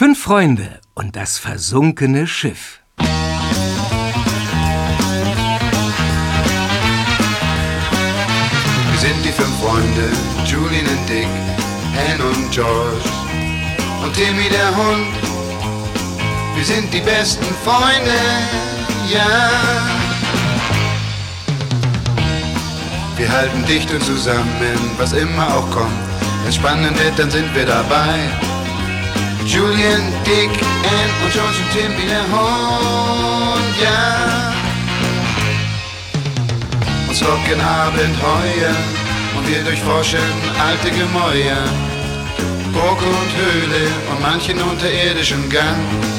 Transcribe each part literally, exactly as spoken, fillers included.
Fünf Freunde und das versunkene Schiff. Wir sind die fünf Freunde, Julian und Dick, Anne und George und Timmy der Hund. Wir sind die besten Freunde, ja. Wir halten dicht und zusammen, was immer auch kommt. Wenn's spannend wird, dann sind wir dabei. Julian, Dick, Anne und George und Timmy der Hund, ja. Uns locken Abenteuer und wir durchforschen alte Gemäuer, Burg und Höhle und manchen unterirdischen Gang.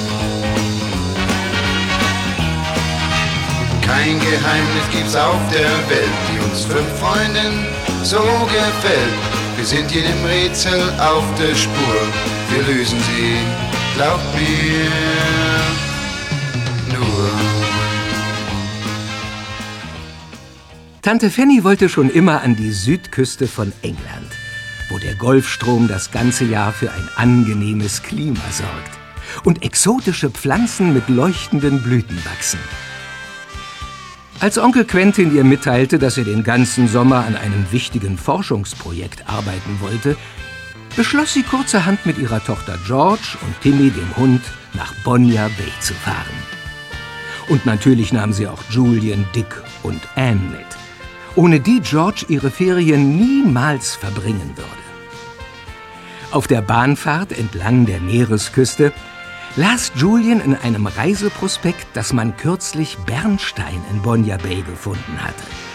Kein Geheimnis gibt's auf der Welt, die uns fünf Freunden so gefällt. Wir sind jedem Rätsel auf der Spur, wir lösen sie, glaubt mir, nur. Tante Fanny wollte schon immer an die Südküste von England, wo der Golfstrom das ganze Jahr für ein angenehmes Klima sorgt und exotische Pflanzen mit leuchtenden Blüten wachsen. Als Onkel Quentin ihr mitteilte, dass er den ganzen Sommer an einem wichtigen Forschungsprojekt arbeiten wollte, beschloss sie kurzerhand mit ihrer Tochter George und Timmy, dem Hund, nach Bonja Bay zu fahren. Und natürlich nahm sie auch Julian, Dick und Anne mit, ohne die George ihre Ferien niemals verbringen würde. Auf der Bahnfahrt entlang der Meeresküste las Julian in einem Reiseprospekt, dass man kürzlich Bernstein in Bonja Bay gefunden hatte.